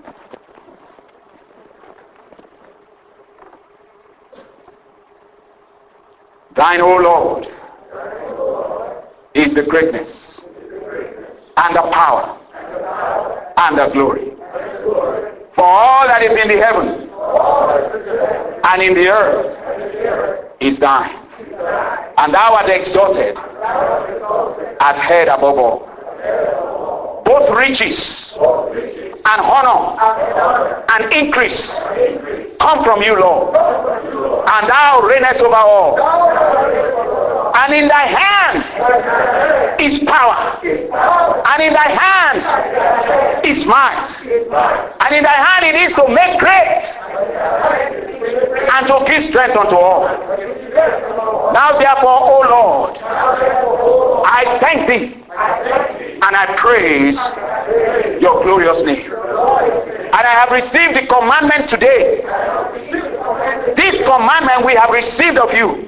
Thine, O Lord, is the greatness and the power and the glory. For all that is in the heaven and in the earth is thine. And thou art exalted as head above all. Both riches and honor and increase come from you, Lord. And thou reignest over all. And in thy hand is power. And in thy hand is might. And in thy hand it is to make great and to give strength unto all. Now therefore, O Lord, I thank thee and I praise your glorious name. And I have received the commandment today. This commandment we have received of you,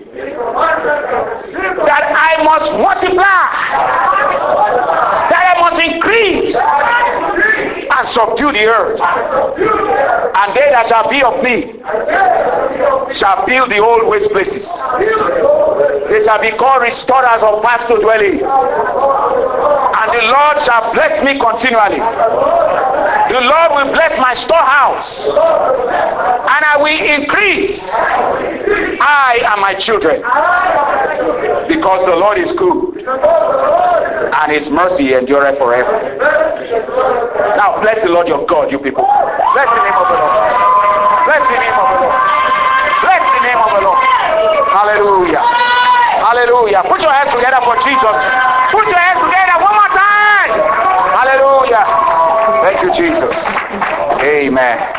that I must multiply, that I must increase and subdue the earth. And they that shall be of me shall build the old waste places. They shall be called restorers of paths to dwell in. And the Lord shall bless me continually. The Lord will bless my storehouse, and I will increase, I and my children, because the Lord is good and his mercy endureth forever. Now bless the Lord your God, you people. Bless the name of the Lord. Bless the name of the Lord. Bless the name of the Lord. Hallelujah. Hallelujah. Put your hands together for Jesus. Put your hands together one more time. Hallelujah. Thank you, Jesus. Amen.